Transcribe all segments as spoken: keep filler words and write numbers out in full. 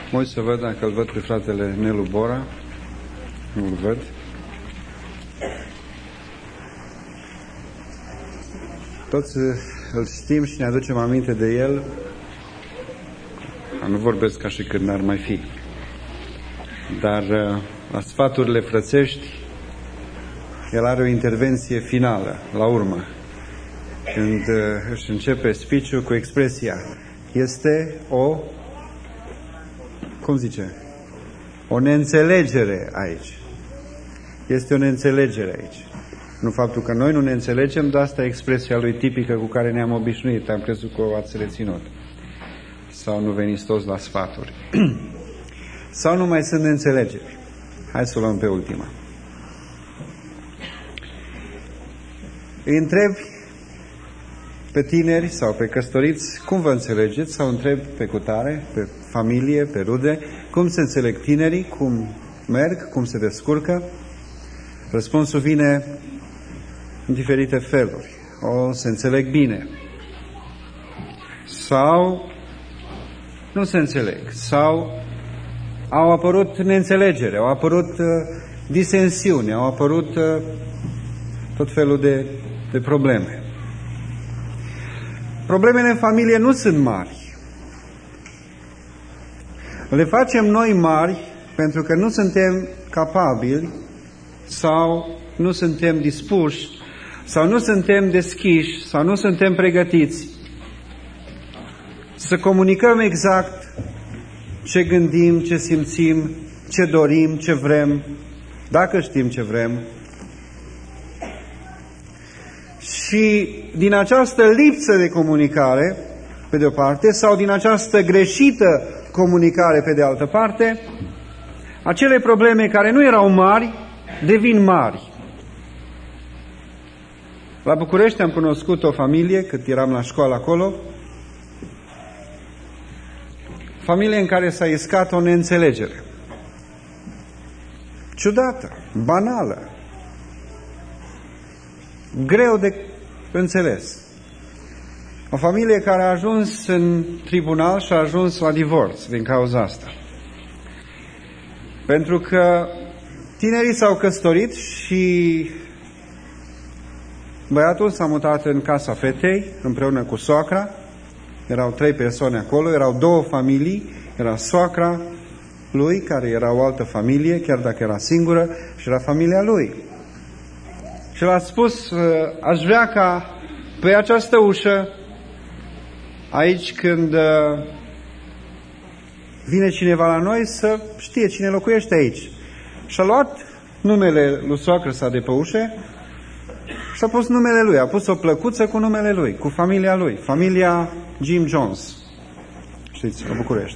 Mă uit să văd dacă îl văd pe fratele Nelu Bora. Nu îl văd. Toți îl știm și ne aducem aminte de el. Nu vorbesc ca și când n-ar mai fi. Dar la sfaturile frățești, el are o intervenție finală, la urmă, când își începe speech-ul cu expresia: este o, cum zice, o neînțelegere aici. Este o neînțelegere aici. Nu faptul că noi nu ne înțelegem, dar asta e expresia lui tipică cu care ne-am obișnuit. Am crezut că o ați reținut. Sau nu veniți toți la sfaturi. Sau nu mai sunt neînțelegeri. Hai să o luăm pe ultima. Îi întrebi pe tineri sau pe căsătoriți cum vă înțelegeți, sau întrebi pe cutare, pe familie, pe rude, cum se înțeleg tinerii, cum merg, cum se descurcă. Răspunsul vine în diferite feluri. O, se înțeleg bine. Sau nu se înțeleg. Sau au apărut neînțelegere, au apărut uh, disensiune, au apărut uh, tot felul de, de probleme. Problemele în familie nu sunt mari. Le facem noi mari pentru că nu suntem capabili sau nu suntem dispuși sau nu suntem deschiși sau nu suntem pregătiți să comunicăm exact ce gândim, ce simțim, ce dorim, ce vrem, dacă știm ce vrem. Și din această lipsă de comunicare, pe de o parte, sau din această greșită comunicare, pe de altă parte, acele probleme care nu erau mari, devin mari. La București am cunoscut o familie, cât eram la școală acolo, familie în care s-a iscat o neînțelegere. Ciudată, banală, greu de înțeles. O familie care a ajuns în tribunal și a ajuns la divorț din cauza asta. Pentru că tinerii s-au căsătorit și băiatul s-a mutat în casa fetei împreună cu soacra. Erau trei persoane acolo, erau două familii, era soacra lui, care era o altă familie, chiar dacă era singură, și era familia lui. Și l-a spus: aș vrea ca pe această ușă, aici când vine cineva la noi, să știe cine locuiește aici. Și a luat numele lui soacră sa de pe ușă și a pus numele lui, a pus o plăcuță cu numele lui, cu familia lui, familia Jim Jones. Știți, la București.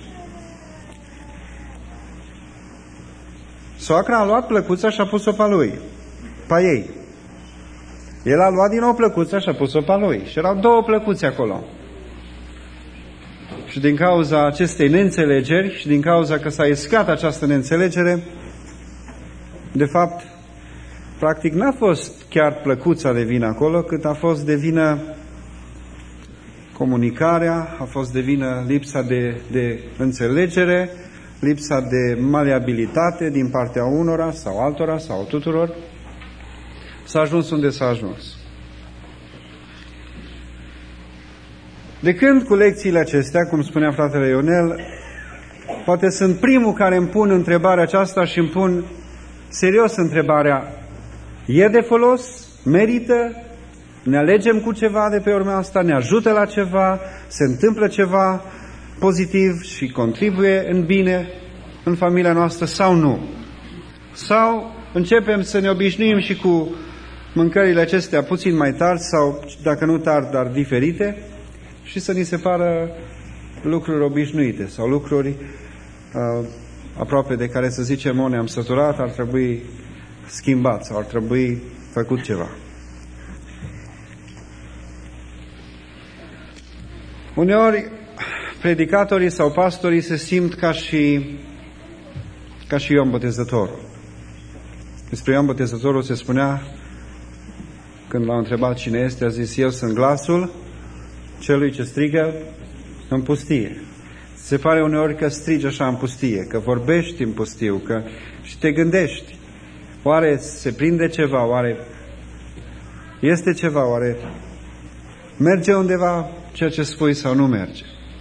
Soacra a luat plăcuța și a pus-o pe lui, pe ei. El a luat din nou plăcuța și a pus-o pe lui. Și erau două plăcuțe acolo. Și din cauza acestei neînțelegeri și din cauza că s-a iscat această neînțelegere, de fapt, practic n-a fost chiar plăcuța de vină acolo, cât a fost de vină comunicarea, a fost de vină lipsa de, de înțelegere, lipsa de maleabilitate din partea unora sau altora sau tuturor. S-a ajuns unde s-a ajuns. De când cu lecțiile acestea, cum spunea fratele Ionel, poate sunt primul care îmi pun întrebarea aceasta și îmi pun serios întrebarea: e de folos? Merită? Ne alegem cu ceva de pe urma asta? Ne ajută la ceva? Se întâmplă ceva pozitiv și contribuie în bine în familia noastră sau nu? Sau începem să ne obișnuim și cu mâncările acestea puțin mai tari sau, dacă nu tari, dar diferite, și să ni se pară lucruri obișnuite sau lucruri uh, aproape de care să zicem: o, ne-am săturat, ar trebui schimbat sau ar trebui făcut ceva. Uneori predicatorii sau pastorii se simt ca și ca și Ioan Botezătorul. Despre Ioan Botezătorul se spunea, când l-au întrebat cine este, a zis: eu sunt glasul celui ce strigă în pustie. Se pare uneori că strigi așa în pustie, că vorbești în pustiu, că și te gândești. Oare se prinde ceva? Oare este ceva? Oare merge undeva ceea ce spui sau nu merge?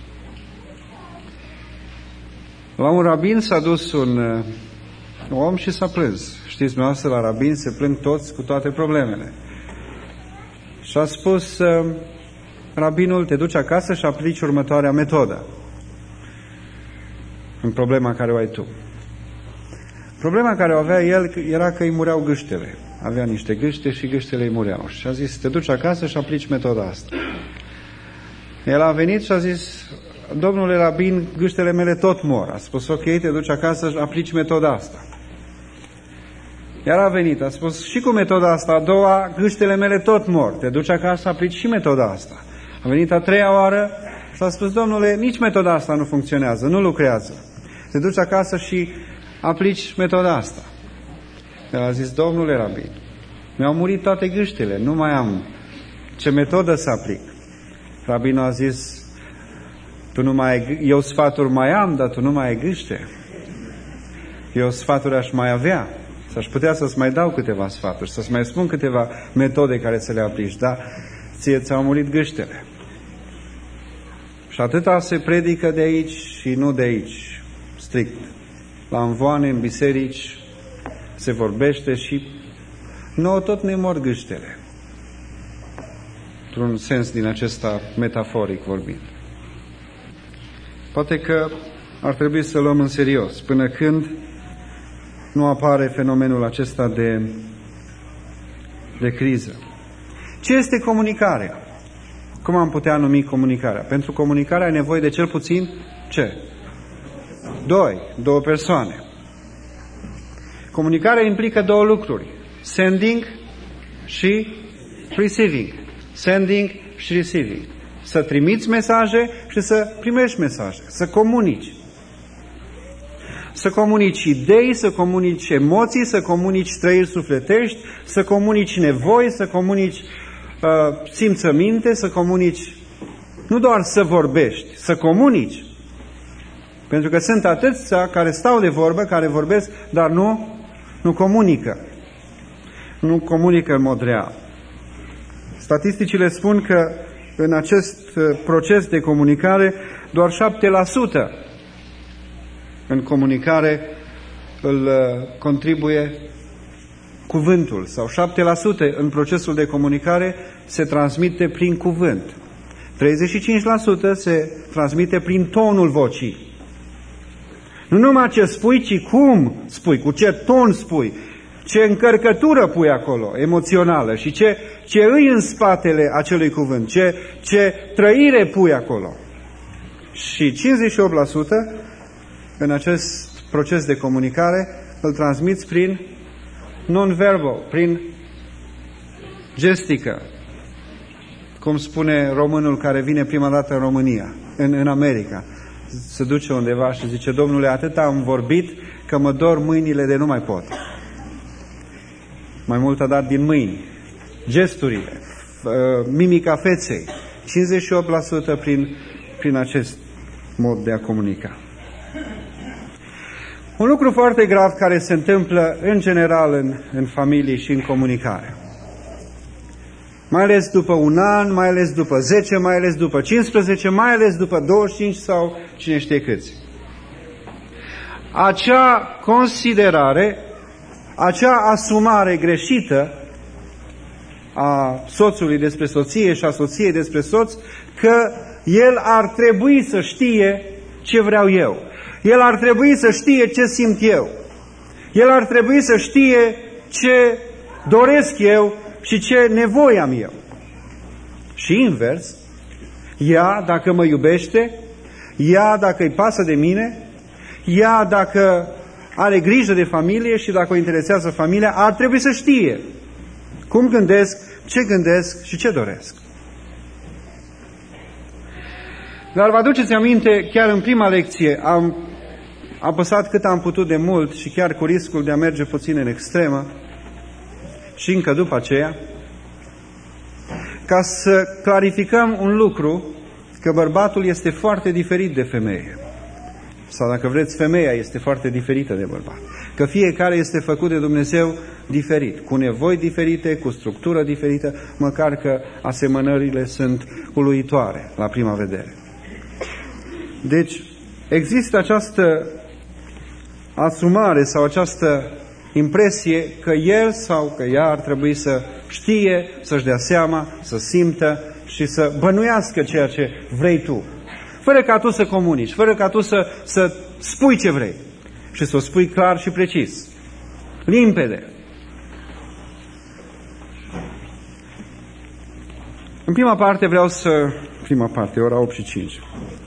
La un rabin s-a dus un uh, om și s-a plâns. Știți, dumneavoastră, la rabin se plâng toți cu toate problemele. Și a spus uh, rabinul, te duci acasă și aplici următoarea metodă în problema care o ai tu. Problema care o avea el era că îi mureau gâștele. Avea niște gâște și gâștele îi mureau. Și a zis, te duci acasă și aplici metoda asta. El a venit și a zis, domnule rabin, gâștele mele tot mor. A spus, ok, te duci acasă și aplici metoda asta. Iar a venit, a spus, și cu metoda asta a doua, gâștele mele tot mor. Te duci acasă, aplici și metoda asta. A venit a treia oară și a spus, domnule, nici metoda asta nu funcționează, nu lucrează. Te duci acasă și aplici metoda asta. El a zis, domnule rabin, mi-au murit toate gâștele, nu mai am ce metodă să aplic. Rabinul a zis, tu nu mai ai, eu sfaturi mai am, dar tu nu mai ai gâște. Eu sfaturi aș mai avea. S-aș putea să-ți mai dau câteva sfaturi, să-ți mai spun câteva metode care să le aplici, dar ție ți-au murit gâștele. Și atâta se predică de aici și nu de aici, strict. La învoane, în biserici, se vorbește și nouă tot ne mor gâștele. Într-un sens din acesta metaforic vorbind. Poate că ar trebui să luăm în serios, până când nu apare fenomenul acesta de, de criză. Ce este comunicarea? Cum am putea numi comunicarea? Pentru comunicare ai nevoie de cel puțin ce? Doi, două persoane. Comunicarea implică două lucruri. Sending și receiving. Sending și receiving. Să trimiți mesaje și să primești mesaje. Să comunici. Să comunici idei, să comunici emoții, să comunici trăiri sufletești, să comunici nevoi, să comunici uh, simțăminte, să comunici, nu doar să vorbești, să comunici. Pentru că sunt atâția care stau de vorbă, care vorbesc, dar nu, nu comunică. Nu comunică în mod real. Statisticile spun că în acest proces de comunicare doar șapte la sută în comunicare îl contribuie cuvântul, sau șapte la sută în procesul de comunicare se transmite prin cuvânt. treizeci și cinci la sută se transmite prin tonul vocii. Nu numai ce spui, ci cum spui, cu ce ton spui, ce încărcătură pui acolo, emoțională, și ce, ce îi în spatele acelui cuvânt, ce, ce trăire pui acolo. Și cincizeci și opt la sută în acest proces de comunicare îl transmiți prin non-verbal, prin gestică. Cum spune românul care vine prima dată în România, în, în America. Se duce undeva și zice, domnule, atât am vorbit că mă dor mâinile de nu mai pot. Mai mult a dat din mâini. Gesturile, mimica feței, cincizeci și opt la sută prin, prin acest mod de a comunica. Un lucru foarte grav care se întâmplă în general în, în familie și în comunicare. Mai ales după un an, mai ales după zece, mai ales după cincisprezece, mai ales după douăzeci și cinci sau cine știe câți. Acea considerare, acea asumare greșită a soțului despre soție și a soției despre soț, că el ar trebui să știe ce vreau eu. El ar trebui să știe ce simt eu. El ar trebui să știe ce doresc eu și ce nevoie am eu. Și invers, ea, dacă mă iubește, ea, dacă îi pasă de mine, ea, dacă are grijă de familie și dacă o interesează familia, ar trebui să știe cum gândesc, ce gândesc și ce doresc. Dar vă aduceți aminte, chiar în prima lecție am apăsat cât am putut de mult și chiar cu riscul de a merge puțin în extremă și încă după aceea, ca să clarificăm un lucru, că bărbatul este foarte diferit de femeie. Sau dacă vreți, femeia este foarte diferită de bărbat. Că fiecare este făcut de Dumnezeu diferit, cu nevoi diferite, cu structură diferită, măcar că asemănările sunt uluitoare la prima vedere. Deci, există această asumare sau această impresie că el sau că ea ar trebui să știe, să-și dea seama, să simtă și să bănuiască ceea ce vrei tu. Fără ca tu să comunici, fără ca tu să, să spui ce vrei. Și să o spui clar și precis. Limpede. În prima parte vreau să... Prima parte, ora opt și cinci.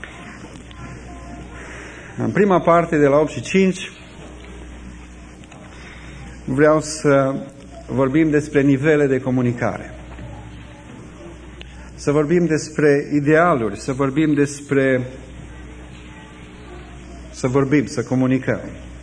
În prima parte, de la opt și cinci, vreau să vorbim despre nivele de comunicare. Să vorbim despre idealuri, să vorbim despre... Să vorbim, să comunicăm.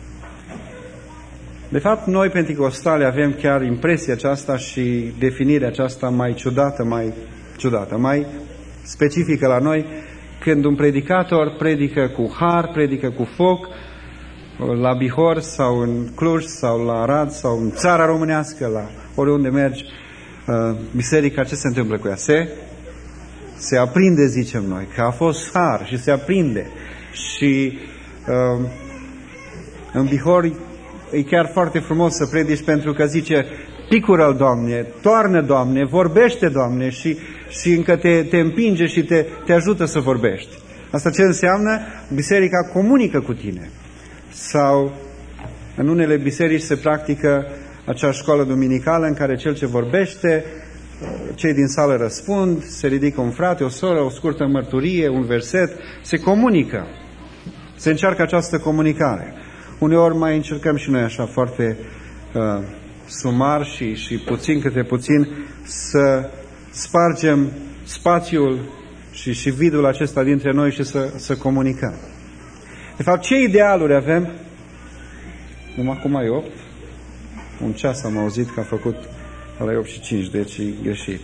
De fapt, noi, penticostali, avem chiar impresia aceasta și definirea aceasta mai ciudată, mai ciudată, mai specifică la noi, când un predicator predică cu har, predică cu foc, la Bihor sau în Cluj sau la Arad sau în țara românească, la oriunde mergi, biserica, ce se întâmplă cu ea? Se, se aprinde, zicem noi, că a fost har și se aprinde. Și uh, în Bihor e chiar foarte frumos să predici, pentru că zice: picură-l, Doamne, toarnă, Doamne, vorbește, Doamne, și, și încă te, te împinge și te, te ajută să vorbești. Asta ce înseamnă? Biserica comunică cu tine. Sau în unele biserici se practică acea școală duminicală în care cel ce vorbește, cei din sală răspund, se ridică un frate, o soră, o scurtă mărturie, un verset, se comunică. Se încearcă această comunicare. Uneori mai încercăm și noi așa foarte uh, sumar și, și puțin câte puțin să spargem spațiul și, și vidul acesta dintre noi și să, să comunicăm. De fapt, ce idealuri avem? Numai acum e opt. Un ceas am auzit că a făcut la opt și cinci, deci e greșit.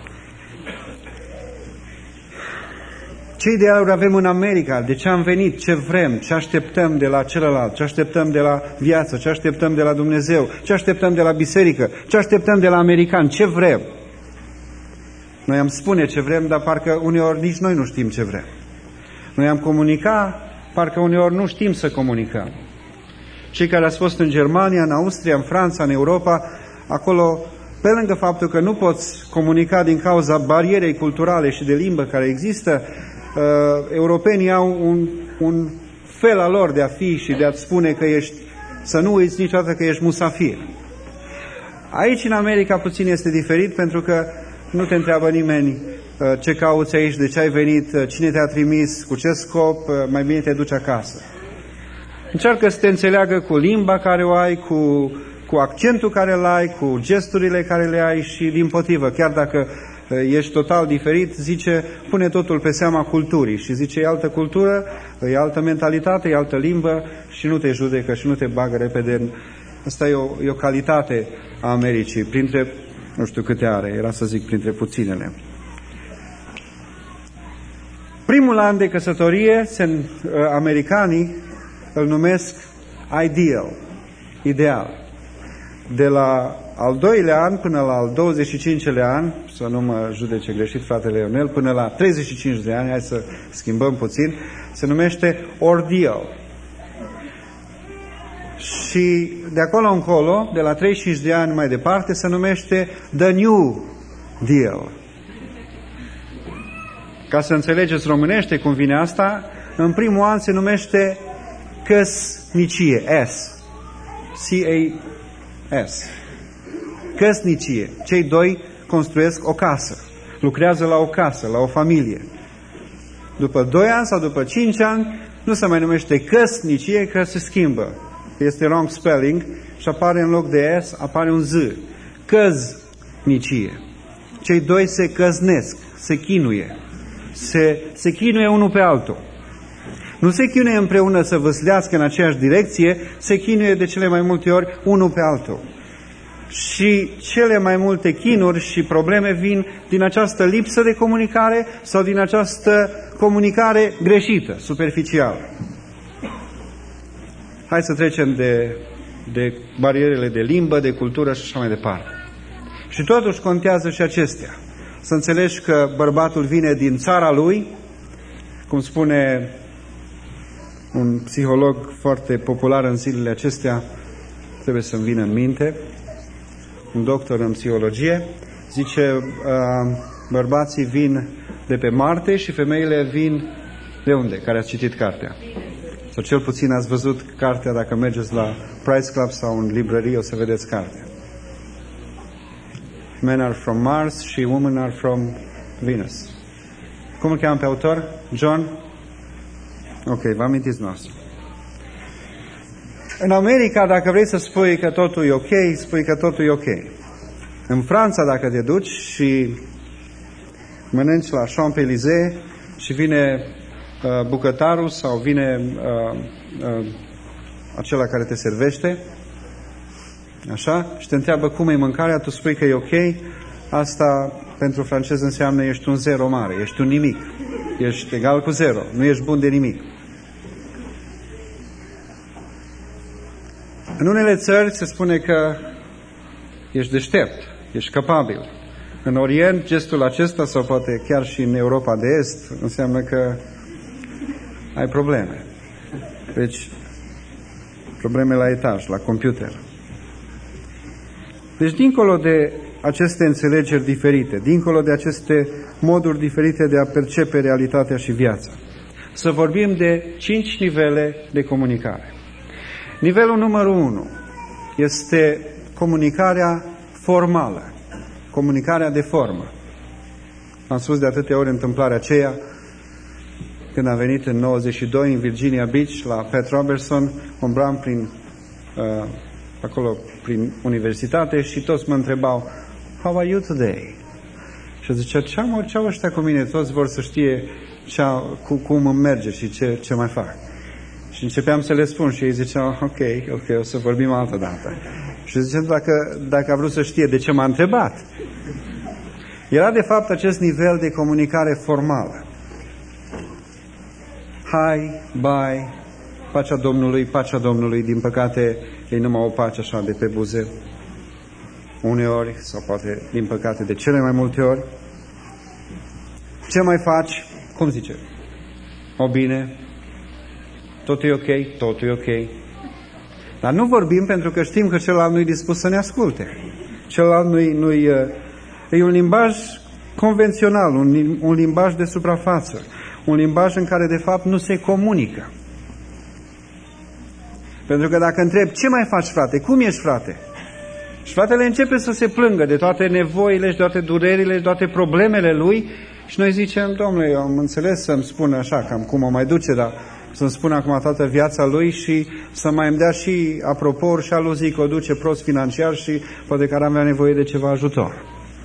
Ce idealuri avem în America? De ce am venit? Ce vrem? Ce așteptăm de la celălalt? Ce așteptăm de la viață? Ce așteptăm de la Dumnezeu? Ce așteptăm de la biserică? Ce așteptăm de la americani? Ce vrem? Noi am spune ce vrem, dar parcă uneori nici noi nu știm ce vrem. Noi am comunica, parcă uneori nu știm să comunicăm. Cei care ați fost în Germania, în Austria, în Franța, în Europa, acolo, pe lângă faptul că nu poți comunica din cauza barierei culturale și de limbă care există, uh, europenii au un, un fel al lor de a fi și de a-ți spune că ești, să nu uiți niciodată că ești musafir. Aici, în America, puțin este diferit, pentru că nu te întreabă nimeni uh, ce cauți aici, de ce ai venit, uh, cine te-a trimis, cu ce scop, uh, mai bine te duci acasă. Încearcă să te înțeleagă cu limba care o ai, cu, cu accentul care îl ai, cu gesturile care le ai și dimpotrivă. Chiar dacă ești total diferit, zice, pune totul pe seama culturii și zice, e altă cultură, e altă mentalitate, e altă limbă și nu te judecă și nu te bagă repede în... Asta e o, e o calitate a Americii, printre, nu știu câte are, era să zic printre puținele. Primul an de căsătorie, se, americanii îl numesc ideal, ideal. De la al doilea an până la al douăzeci și cincilea an, să nu mă judece greșit fratele Ionel, până la treizeci și cinci de ani, hai să schimbăm puțin, se numește ordeal. Și de acolo încolo, de la treizeci și cinci de ani mai departe, se numește the new deal. Ca să înțelegeți românește cum vine asta, în primul an se numește căsnicie, S. C A S. Căsnicie. Cei doi construiesc o casă. Lucrează la o casă, la o familie. După doi ani sau după cinci ani, nu se mai numește căsnicie, că se schimbă. Este wrong spelling și apare în loc de S, apare un Z. Căsnicie. Cei doi se căznesc, se chinuie. Se, se chinuie unul pe altul. Nu se chinuie împreună să văslească în aceeași direcție, se chinuie de cele mai multe ori unul pe altul. Și cele mai multe chinuri și probleme vin din această lipsă de comunicare sau din această comunicare greșită, superficială. Hai să trecem de, de barierele de limbă, de cultură și așa mai departe. Și totuși contează și acestea. Să înțelegi că bărbatul vine din țara lui, cum spune un psiholog foarte popular în zilele acestea, trebuie să-mi vină în minte, un doctor în psihologie, zice, bărbații vin de pe Marte și femeile vin de unde? Care ați citit cartea? Sau cel puțin ați văzut cartea, dacă mergeți la Price Club sau în librărie, o să vedeți cartea. Men are from Mars și women are from Venus. Cum îl cheamă pe autor? John? Ok, vă amintiți noastră. În America, dacă vrei să spui că totul e ok, spui că totul e ok. În Franța, dacă te duci și mănânci la Champs-Élysées și vine uh, bucătarul sau vine uh, uh, acela care te servește, așa, și te întreabă cum e mâncarea, tu spui că e ok, asta pentru francez înseamnă ești un zero mare, ești un nimic, ești egal cu zero, nu ești bun de nimic. În unele țări se spune că ești deștept, ești capabil. În Orient, gestul acesta, sau poate chiar și în Europa de Est, înseamnă că ai probleme. Deci, probleme la etaj, la computer. Deci, dincolo de aceste înțelegeri diferite, dincolo de aceste moduri diferite de a percepe realitatea și viața, să vorbim de cinci nivele de comunicare. Nivelul numărul unu este comunicarea formală, comunicarea de formă. Am spus de atâtea ori întâmplarea aceea când am venit în nouăzeci și doi în Virginia Beach la Pat Robertson, umbram prin uh, acolo prin universitate și toți mă întrebau How are you today? Și zicea, ce am ce ăștia cu mine? Toți vor să știe ce, cu, cum îmi merge și ce, ce mai fac. Și începeam să le spun și ei ziceau, ok, ok, o să vorbim altă dată. Și ziceam, dacă, dacă a vrut să știe de ce m-a întrebat. Era de fapt acest nivel de comunicare formală. Hai, bye, pacea Domnului, pacea Domnului, din păcate ei numai o pace așa de pe buze. Uneori, sau poate din păcate de cele mai multe ori. Ce mai faci? Cum zice? O bine? Totul e ok? Totul e ok. Dar nu vorbim pentru că știm că celălalt nu-i dispus să ne asculte. Celălalt nu-i, nu-i, e un limbaj convențional, un, un limbaj de suprafață, un limbaj în care de fapt nu se comunică. Pentru că dacă întreb, ce mai faci, frate? Cum ești, frate? Și fratele începe să se plângă de toate nevoile și de toate durerile și de toate problemele lui și noi zicem, domnule, eu am înțeles să-mi spună așa, cam cum o mai duce, dar să-mi spună acum toată viața lui și să mai îmi dea și apropor și aluzii că o duce prost financiar și poate că ar avea nevoie de ceva ajutor.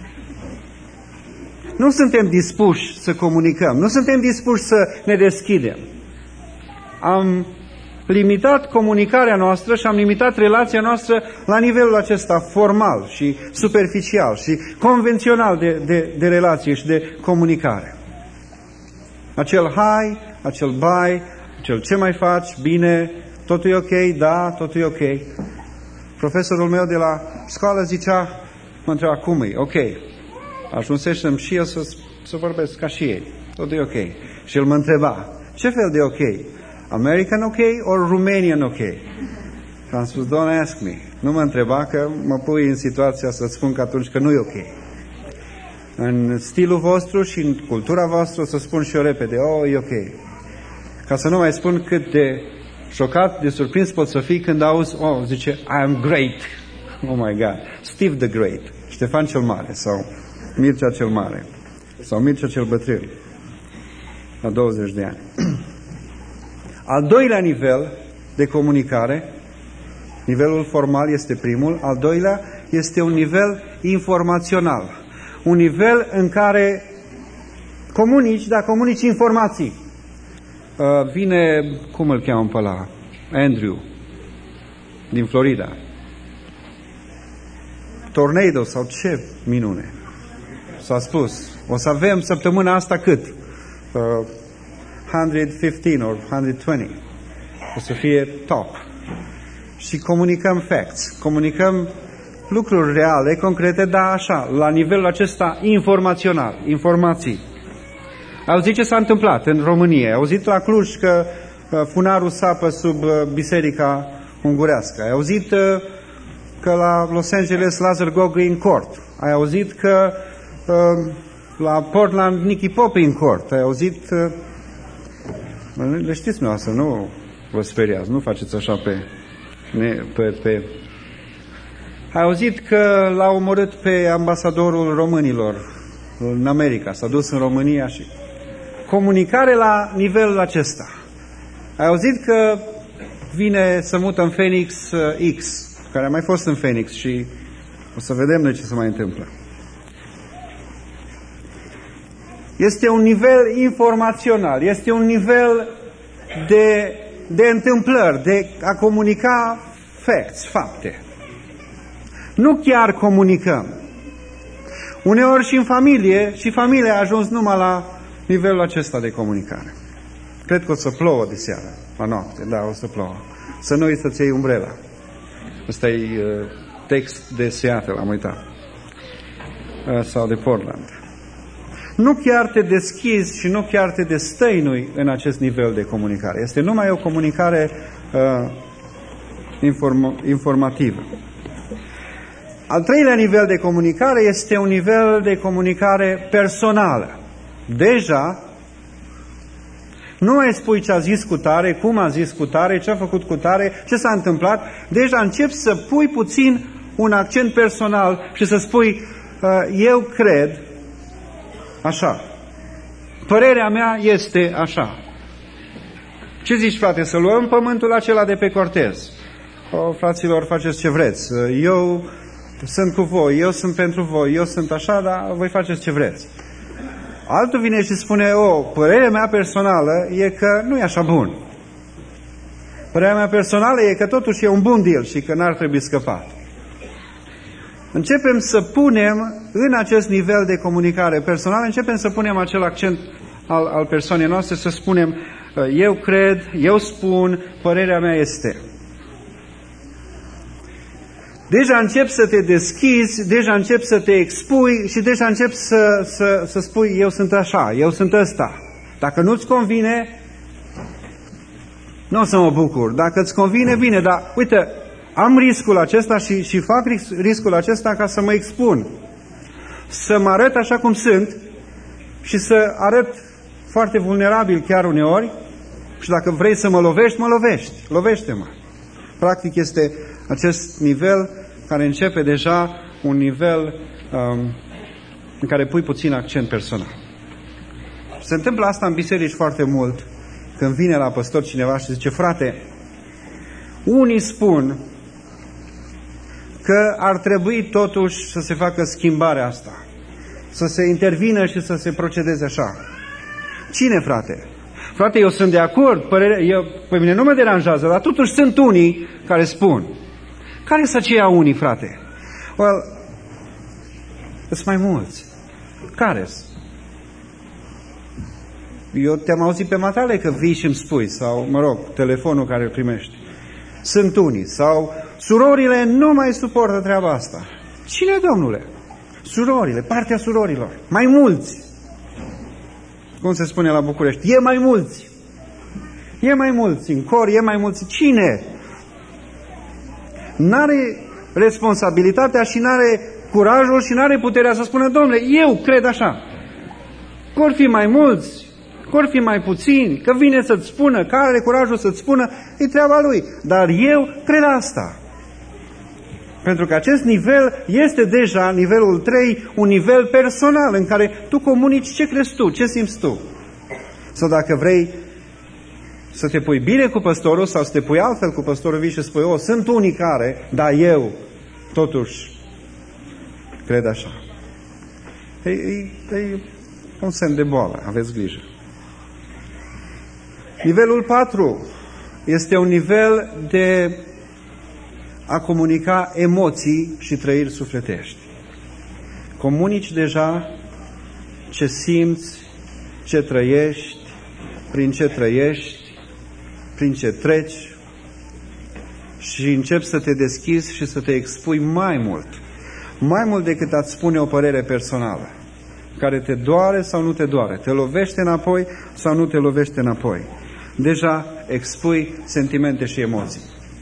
Nu suntem dispuși să comunicăm, nu suntem dispuși să ne deschidem. Am limitat comunicarea noastră și am limitat relația noastră la nivelul acesta formal și superficial și convențional de, de, de relație și de comunicare. Acel hai, acel bye, acel ce mai faci, bine, totul e ok, da, totul e ok. Profesorul meu de la școală zicea, mă întreba cum e, ok. Ajunsesem și eu să, să vorbesc ca și ei, totul e ok. Și el mă întreba, ce fel de ok? American ok or Romanian ok? Și am spus, don't ask me. Nu mă întreba că mă pui în situația să-ți spun că atunci că nu e ok. În stilul vostru și în cultura voastră o să spun și eu repede, oh, e ok. Ca să nu mai spun cât de șocat, de surprins pot să fii când auzi, oh, zice, I am great. Oh my God. Steve the Great. Ștefan cel Mare sau Mircea cel Mare sau Mircea cel Bătrân la douăzeci de ani. Al doilea nivel de comunicare, nivelul formal este primul, al doilea este un nivel informațional. Un nivel în care comunici, dar comunici informații. Uh, vine, cum îl cheamă pe ăla? Andrew, din Florida. Tornado sau ce minune. S-a spus, o să avem săptămâna asta cât? Uh, o sută cincisprezece or o sută douăzeci. O să fie top. și comunicăm facts, comunicăm lucruri reale, concrete, dar așa, la nivelul acesta informațional, informații. Ai auzit ce s-a întâmplat în România? Ai auzit la Cluj că funarul sapă sub biserica ungurească? Ai auzit că la Los Angeles Lazar Gog e în cort? Ai auzit că la Portland Nicky Pop e în cort? Ai auzit... Le știți noastră, nu vă speriați, nu faceți așa pe... pe, pe... Ai auzit că l-a omorât pe ambasadorul românilor în America, s-a dus în România și... Comunicare la nivelul acesta. Ai auzit că vine să mută în Phoenix X, care a mai fost în Phoenix și o să vedem noi ce se mai întâmplă. Este un nivel informațional, este un nivel de, de întâmplări, de a comunica facts, fapte. Nu chiar comunicăm. Uneori și în familie, și familia a ajuns numai la nivelul acesta de comunicare. Cred că o să plouă de seară, la noapte, da, o să plouă. Să nu uiți să-ți iei umbrela. Ăsta e uh, text de Seattle, am uitat. Uh, sau de Portland. Nu chiar te deschizi și nu chiar te destăinui în acest nivel de comunicare. Este numai o comunicare uh, inform- informativă. Al treilea nivel de comunicare este un nivel de comunicare personală. Deja nu mai spui ce a zis cu tare, cum a zis cu tare, ce a făcut cu tare, ce s-a întâmplat. Deja începi să pui puțin un accent personal și să spui eu cred așa. Părerea mea este așa. Ce zici, frate, să luăm pământul acela de pe Cortez? O, fraților, faceți ce vreți. Eu sunt cu voi, eu sunt pentru voi, eu sunt așa, dar voi faceți ce vreți. Altul vine și spune, o, părerea mea personală e că nu e așa bun. Părerea mea personală e că totuși e un bun deal și că n-ar trebui scăpat. Începem să punem în acest nivel de comunicare personală, începem să punem acel accent al, al persoanei noastre, să spunem, eu cred, eu spun, părerea mea este. Deja începi să te deschizi, deja începi să te expui și deja începi să, să, să spui, eu sunt așa, eu sunt ăsta. Dacă nu-ți convine, nu o să mă bucur. Dacă îți convine, bine, dar uite, am riscul acesta și, și fac riscul acesta ca să mă expun. Să mă arăt așa cum sunt și să arăt foarte vulnerabil chiar uneori și dacă vrei să mă lovești, mă lovești. Lovește-mă. Practic este acest nivel care începe deja un nivel um, în care pui puțin accent personal. Se întâmplă asta în biserici foarte mult, când vine la păstor cineva și zice, frate, unii spun că ar trebui totuși să se facă schimbarea asta, să se intervină și să se procedeze așa. Cine, frate? Frate, eu sunt de acord, părere, eu, pe mine nu mă deranjează, dar totuși sunt unii care spun. Care sunt aceia unii, frate? Well, sunt mai mulți. Care-s? Eu te-am auzit pe matale că vii și îmi spui, sau, mă rog, telefonul care îl primești. Sunt unii, sau surorile nu mai suportă treaba asta. Cine, domnule? Surorile, partea surorilor. Mai mulți. Cum se spune la București? E mai mulți. E mai mulți. În cor e mai mulți. Cine? N-are responsabilitatea și n-are curajul și n-are puterea să spună, domnule, eu cred așa. Cor fi mai mulți, cor fi mai puțini, că vine să-ți spună, că are curajul să-ți spună, e treaba lui. Dar eu cred asta. Pentru că acest nivel este deja, nivelul trei, un nivel personal în care tu comunici ce crezi tu, ce simți tu. Sau dacă vrei să te pui bine cu păstorul sau să te pui altfel cu păstorul, vii și spui, o, sunt unii care, dar eu totuși cred așa. E, e, e un semn de boală, aveți grijă. Nivelul patru este un nivel de a comunica emoții și trăiri sufletești. Comunici deja ce simți, ce trăiești, prin ce trăiești, prin ce treci. și începi să te deschizi și să te expui mai mult. Mai mult decât a-ți spune o părere personală, care te doare sau nu te doare, te lovește înapoi sau nu te lovește înapoi. Deja expui sentimente și emoții.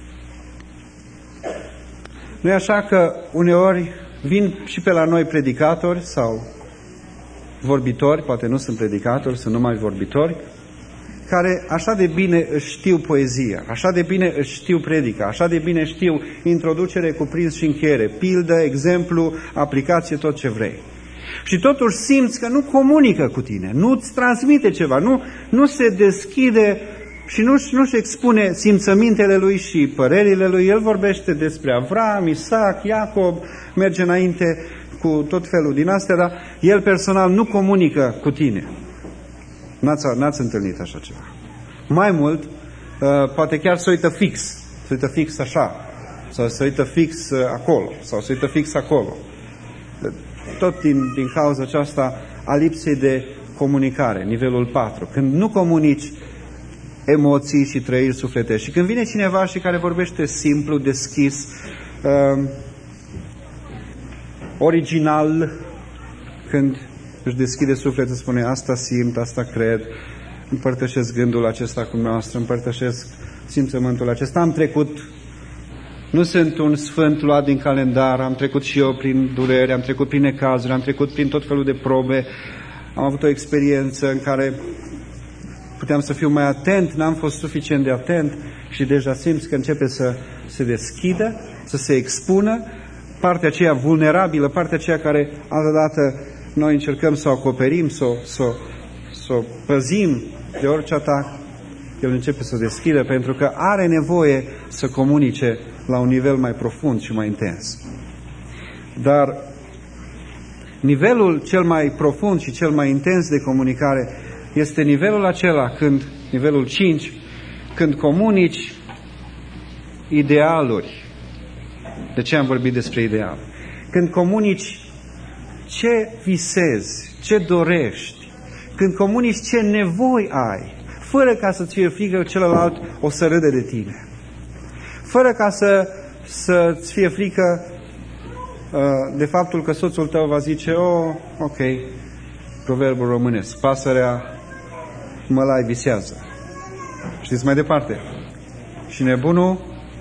Nu e așa că uneori vin și pe la noi predicatori sau vorbitori, poate nu sunt predicatori, sunt numai vorbitori, care așa de bine își știu poezia, așa de bine își știu predica, așa de bine știu introducere, cuprins și încheiere, pildă, exemplu, aplicație, tot ce vrei. Și totuși simți că nu comunică cu tine, nu îți transmite ceva, nu, nu se deschide și nu, nu-și expune simțămintele lui și părerile lui. El vorbește despre Avram, Isaac, Iacob, merge înainte cu tot felul din astea, dar el personal nu comunică cu tine. N-ați, n-ați întâlnit așa ceva. Mai mult, uh, poate chiar se uită fix, se uită fix așa, sau se uită fix uh, acolo, sau se uită fix acolo. Tot din, din cauza aceasta a lipsei de comunicare, nivelul patru. Când nu comunici emoții și trăiri sufletești. Și când vine cineva și care vorbește simplu, deschis, uh, original, când își deschide sufletul, spune asta simt, asta cred, împărtășesc gândul acesta cu noastră, împărtășesc simțământul acesta. Am trecut, nu sunt un sfânt luat din calendar, am trecut și eu prin durere, am trecut prin necazuri, am trecut prin tot felul de probe, am avut o experiență în care puteam să fiu mai atent, n-am fost suficient de atent și deja simți că începe să se deschidă, să se expună, partea aceea vulnerabilă, partea aceea care altădată noi încercăm să o acoperim, să o, să, să o păzim de orice atac, el începe să o deschidă pentru că are nevoie să comunice la un nivel mai profund și mai intens. Dar nivelul cel mai profund și cel mai intens de comunicare este nivelul acela, când, nivelul cinci, când comunici idealuri. De ce am vorbit despre ideal? Când comunici ce visezi, ce dorești, când comunici ce nevoi ai, fără ca să-ți fie frică că celălalt o să râde de tine, fără ca să, să-ți fie frică uh, de faptul că soțul tău va zice, oh, ok, proverbul românesc, pasărea mălai visează. Știți mai departe? Și nebunul?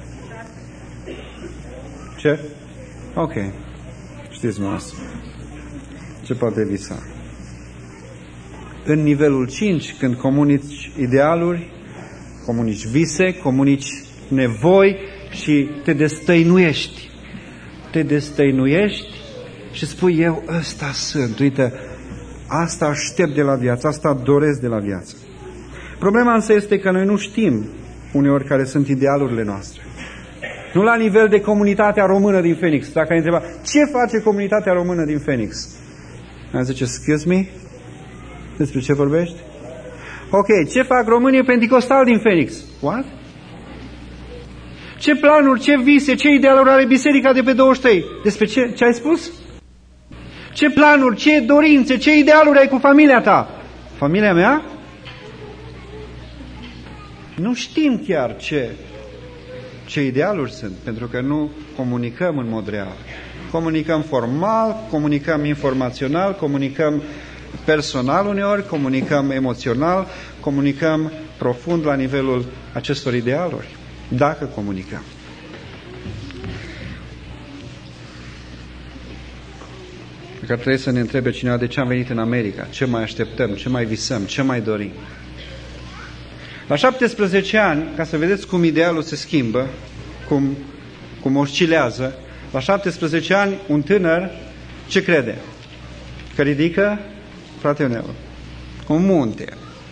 Ce? Ok. Știți mă asta. Ce poate visa? În nivelul cinci, când comunici idealuri, comunici vise, comunici nevoi și te destăinuiești. Te destăinuiești și spui, eu ăsta sunt, uite, asta aștept de la viață, asta doresc de la viață. Problema însă este că noi nu știm uneori care sunt idealurile noastre. Nu la nivel de comunitatea română din Phoenix. Dacă ai întrebat, ce face comunitatea română din Phoenix? Ai zice, excuse me? Despre ce vorbești? Ok, ce fac românii penticostali din Phoenix? What? Ce planuri, ce vise, ce idealuri are biserica de pe douăzeci și trei? Despre ce, ce ai spus? Ce planuri, ce dorințe, ce idealuri ai cu familia ta? Familia mea? Nu știm chiar ce, ce idealuri sunt, pentru că nu comunicăm în mod real. Comunicăm formal, comunicăm informațional, comunicăm personal uneori, comunicăm emoțional, comunicăm profund la nivelul acestor idealuri, dacă comunicăm. Că trebuie să ne întrebe cineva de ce am venit în America, ce mai așteptăm, ce mai visăm, ce mai dorim. La șaptesprezece ani, ca să vedeți cum idealul se schimbă, cum, cum oscilează, la șaptesprezece ani, un tânăr, ce crede? Că ridică, frate Ionel, un munte.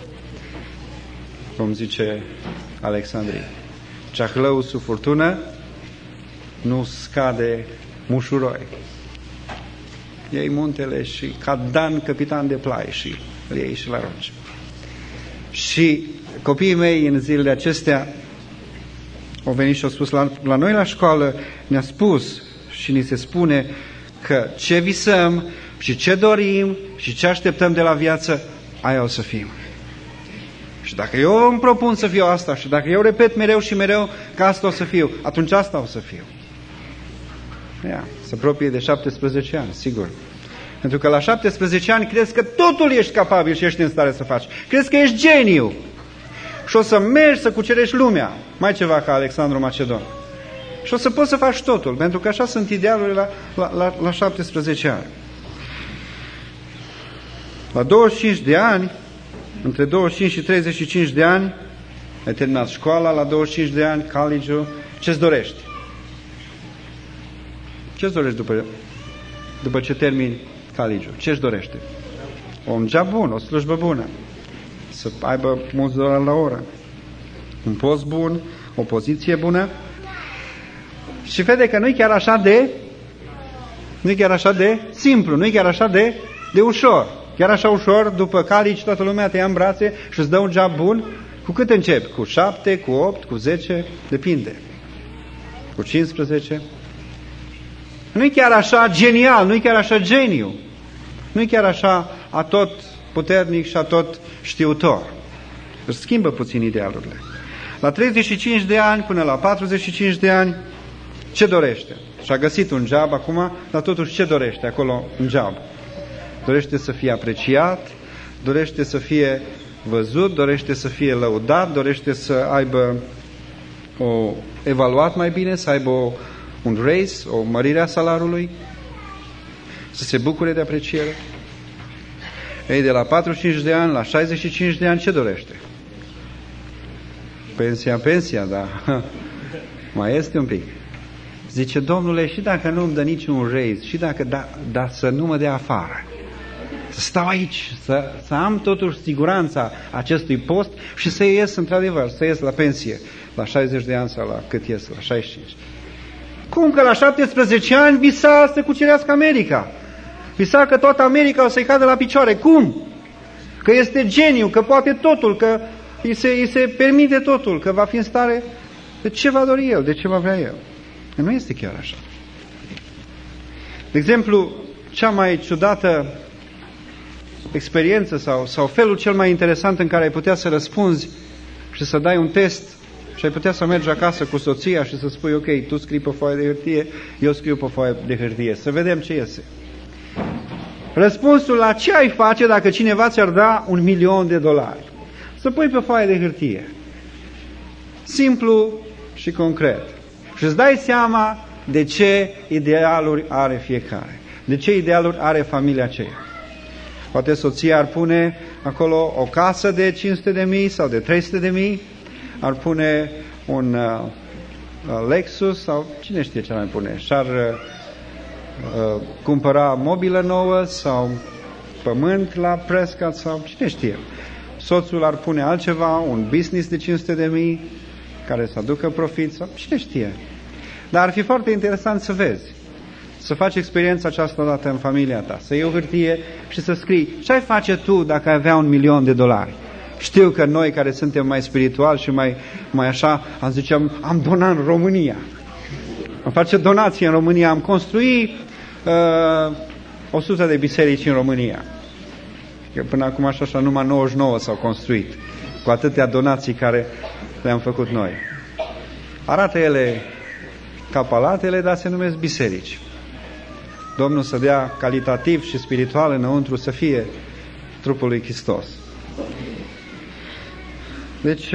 Cum zice Alexandrie. Ceahlău sub furtună nu scade mușuroi. Iei muntele și ca Dan, capitan de plai, și îl iei și la roci. Și copiii mei în zilele acestea au venit și au spus la, la noi la școală, ne-a spus și ni se spune că ce visăm și ce dorim și ce așteptăm de la viață, aia o să fim. Și dacă eu îmi propun să fiu asta și dacă eu repet mereu și mereu că asta o să fiu, atunci asta o să fiu. Ia, se apropie de șaptesprezece ani, sigur. Pentru că la șaptesprezece ani crezi că totul ești capabil și ești în stare să faci. Crezi că ești geniu. Și o să mergi să cucerești lumea. Mai ceva ca Alexandru Macedon. Și o să poți să faci totul, pentru că așa sunt idealurile la, la, la, la șaptesprezece ani. La douăzeci și cinci de ani, între douăzeci și cinci și treizeci și cinci de ani, ai terminat școala, la douăzeci și cinci de ani, college-ul, ce-ți dorești? Ce-ți dorești după, după ce termini college-ul? Ce-ți dorește? Un job bun, o slujbă bună, să aibă mulți dolari la oră, un post bun, o poziție bună. Și vede că nu e chiar așa de nu e chiar așa de simplu, nu e chiar așa de, de ușor. Chiar așa ușor, după college, toată lumea te ia în brațe și îți dă un job bun. Cu cât începi? Cu șapte, cu opt, cu zece? Depinde. Cu cincisprezece? Nu e chiar așa genial, nu e chiar așa geniu. Nu e chiar așa atot puternic și atot știutor. Își schimbă puțin idealurile. La treizeci și cinci de ani până la patruzeci și cinci de ani, ce dorește? Și-a găsit un job acum, dar totuși ce dorește acolo un job? Dorește să fie apreciat, dorește să fie văzut, dorește să fie lăudat, dorește să aibă o evaluat mai bine, să aibă o, un raise, o mărire a salariului, să se bucure de apreciere. Ei, de la patruzeci și cinci de ani la șaizeci și cinci de ani, ce dorește? Pensia, pensia, dar mai este un pic. Zice, Domnule, și dacă nu îmi dă niciun raise, și dacă, da, da, să nu mă dea afară, să stau aici, să, să am totuși siguranța acestui post și să ies într-adevăr, să ies la pensie, la șaizeci de ani sau la cât ies, la șaizeci și cinci. Cum că la șaptesprezece ani visa să cucerească America? Visa că toată America o să-i cadă la picioare. Cum? Că este geniu, că poate totul, că îi se, îi se permite totul, că va fi în stare. De ce va dori el? De ce va vrea el? Nu este chiar așa. De exemplu, cea mai ciudată experiență sau, sau felul cel mai interesant în care ai putea să răspunzi și să dai un test și ai putea să mergi acasă cu soția și să spui, ok, tu scrii pe foaie de hârtie, eu scriu pe foaie de hârtie. Să vedem ce iese. Răspunsul la ce ai face dacă cineva ți-ar da un milion de dolari. Să pui pe foaie de hârtie. Simplu și concret. Și îți dai seama de ce idealuri are fiecare. De ce idealuri are familia aceea. Poate soția ar pune acolo o casă de cinci sute de mii sau de trei sute de mii, ar pune un uh, Lexus sau cine știe ce mai pune. Și-ar uh, cumpăra mobilă nouă sau pământ la Prescott sau cine știe. Soțul ar pune altceva, un business de cinci sute de mii care să aducă profit sau cine știe. Dar ar fi foarte interesant să vezi, să faci experiența aceasta odată în familia ta, să iei o hârtie și să scrii ce ai face tu dacă ai avea un milion de dolari. Știu că noi care suntem mai spirituali și mai, mai așa, am ziceam, am donat în România. Am face donații în România, am construit uh, o sută de biserici în România. Că până acum așa, așa numai nouăzeci și nouă s-au construit, cu atâtea donații care le-am făcut noi. Arată ele ca palatele, dar se numesc biserici. Domnul să dea calitativ și spiritual înăuntru să fie trupul lui Hristos. Deci,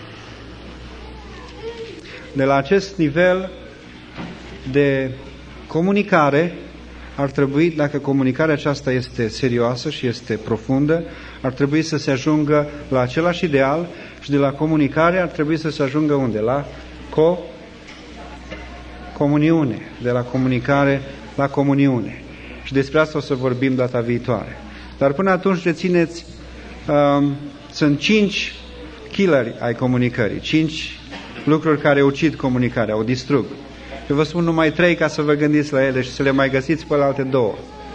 de la acest nivel de comunicare, ar trebui, dacă comunicarea aceasta este serioasă și este profundă, ar trebui să se ajungă la același ideal și de la comunicare ar trebui să se ajungă unde? La co comuniune. De la comunicare la comuniune. Și despre asta o să vorbim data viitoare. Dar până atunci rețineți, um, sunt cinci killeri ai comunicării, cinci lucruri care ucid comunicarea, o distrug. Eu vă spun numai trei ca să vă gândiți la ele și să le mai găsiți pe la alte două.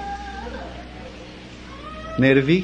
Nervii,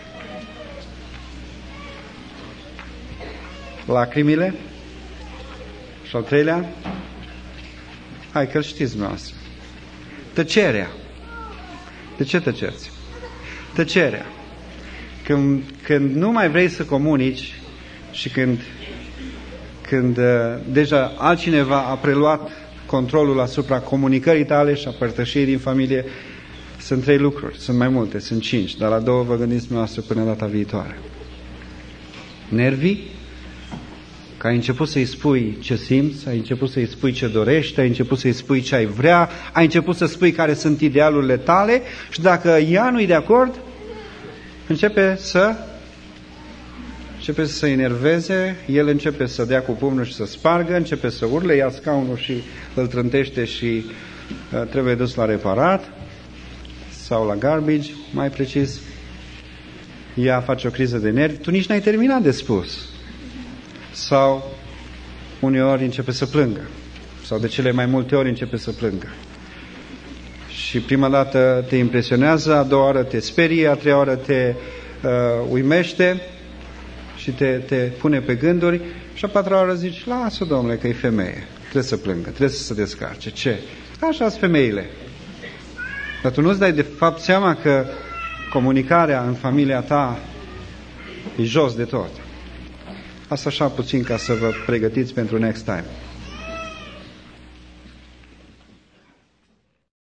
lacrimile și al treilea, hai că-l știți dumneavoastră, tăcerea. De ce tăceți? Tăcerea. Când, când nu mai vrei să comunici și când, când deja altcineva a preluat controlul asupra comunicării tale și a părtășiei din familie, sunt trei lucruri, sunt mai multe, sunt cinci, dar la două vă gândiți noastră până data viitoare. Nervii, că ai început să-i spui ce simți, ai început să-i spui ce dorești, ai început să-i spui ce ai vrea, ai început să spui care sunt idealurile tale și dacă ea nu-i de acord, începe să începe să se enerveze, el începe să dea cu pumnul și să spargă, începe să urle, ia scaunul și îl trântește și uh, trebuie dus la reparat sau la garbage, mai precis. Ea face o criză de nervi, tu nici n-ai terminat de spus. Sau uneori începe să plângă. Sau de cele mai multe ori începe să plângă. Și prima dată te impresionează, a doua oară te sperie, a treia oară te uh, uimește și te, te pune pe gânduri și a patra oară zici, lasă, domnule, că e femeie. Trebuie să plângă, trebuie să se descarce. Ce? Așa sunt femeile. Dar tu nu-ți dai de fapt seama că comunicarea în familia ta e jos de tot. Asta așa puțin ca să vă pregătiți pentru next time.